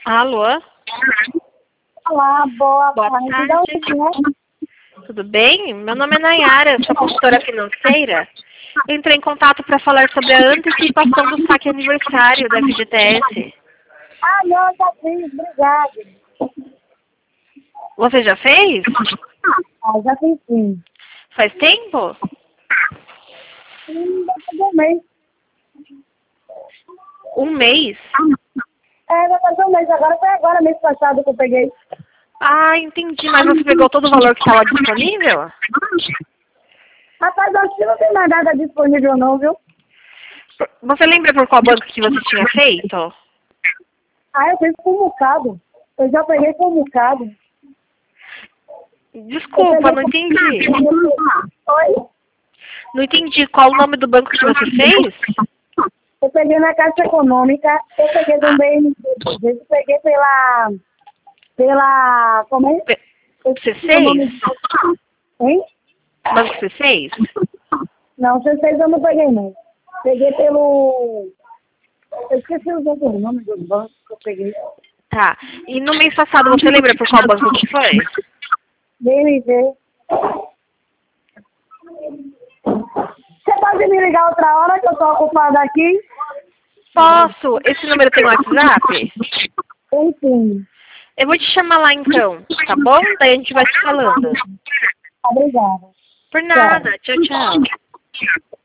Alô? Olá, boa tarde. Da onde, né? Tudo bem? Meu nome é Nayara, sou consultora financeira. Eu entrei em contato para falar sobre a antecipação do saque aniversário da FGTS. Ah, não, já fiz, obrigado. Você já fez? Ah, já fiz sim. Faz tempo? Vai fazer um mês. Um mês? Vai fazer um mês. Agora foi agora, mês passado que eu peguei. Ah, entendi. Mas você pegou todo o valor que estava disponível? Rapaz, acho que não tem mais nada disponível não, viu? Você lembra por qual banco que você tinha feito? Ah, eu fiz com um bocado. Eu já peguei com um bocado. Desculpa, não entendi. Oi? Não entendi qual o nome do banco que você fez? Eu peguei na Caixa Econômica, eu peguei do BNDES, eu peguei pela, como é? C6? Hein? Banco C6? Não, C6 eu não peguei não. Peguei pelo, eu esqueci o nome do banco que eu peguei. Tá. E no mês passado, você lembra por qual banco que foi? BND. Você pode me ligar outra hora que eu tô ocupada aqui? Posso? Esse número tem WhatsApp? Enfim. Eu vou te chamar lá então, tá bom? Daí a gente vai se falando. Obrigada. Por nada. Tchau, tchau.